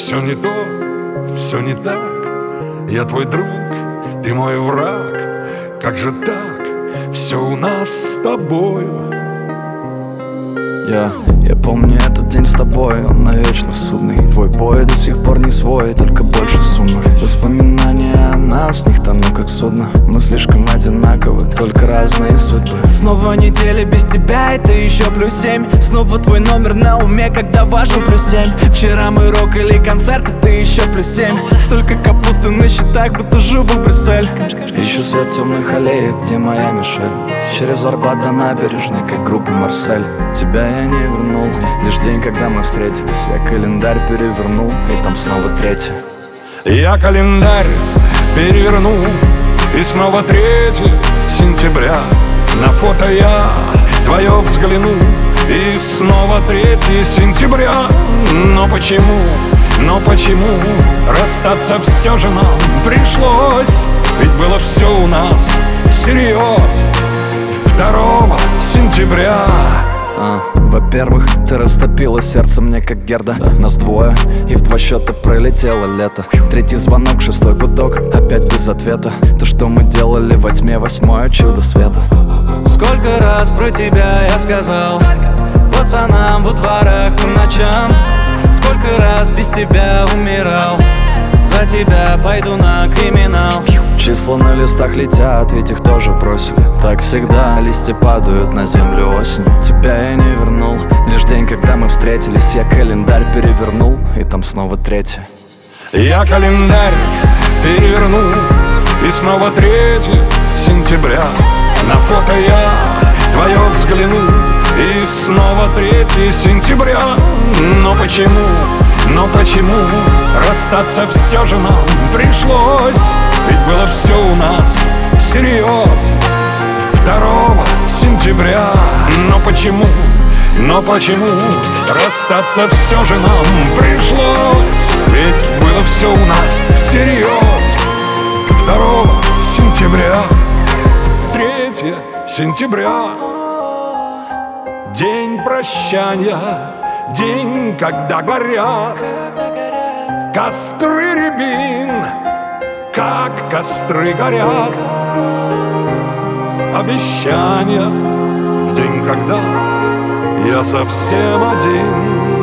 Все не то, все не так. Я твой друг, ты мой враг. Как же так? Все у нас с тобою. Я помню этот день с тобой, он навечно судный. Твой бой до сих пор не свой, только больше сумок. Воспоминания о нас, в них тону как судно. Мы слишком одинаковы, только разные судьбы. Снова неделя без тебя, и ты еще +7. Снова твой номер на уме, когда важу +7. Вчера мы рокали концерт, и ты еще +7. Столько капусты на счетах, будто живу в Брюссель. Ищу свет темных аллеек, где моя Мишель. Через Арбат до набережной, как группа Марсель. Тебя я не вернул, лишь день, когда мы встретились. Я календарь перевернул, и там снова 3. Я календарь перевернул, и снова 3 сентября. На фото я твое взглянул, и снова 3 сентября. Но почему расстаться все же нам пришлось? Ведь было все у нас всерьез 2 сентября. Во-первых, ты растопила сердце мне как Герда. Нас двое, и в 2 счета пролетело лето. 3 звонок, 6 гудок, опять без ответа. То, что мы делали во тьме, 8 чудо света. Сколько раз про тебя я сказал пацанам во дворах по ночам. Сколько раз без тебя умирал. За тебя пойду на криминал. Числа на листах летят, ведь их тоже бросили. Так всегда, листья падают на землю осенью. Тебя я не вернул, лишь день, когда мы встретились. Я календарь перевернул, и там снова 3. Я календарь перевернул, и снова 3 сентября. На фото я твое взглянул, и снова 3 сентября. Но почему расстаться все же нам пришлось? Ведь было все у нас всерьез 2 сентября. Но почему расстаться все же нам пришлось? Ведь было все у нас всерьез 2 сентября. 3 сентября. День прощания, день, когда горят костры рябин, как костры горят. Обещания в день, когда я совсем один.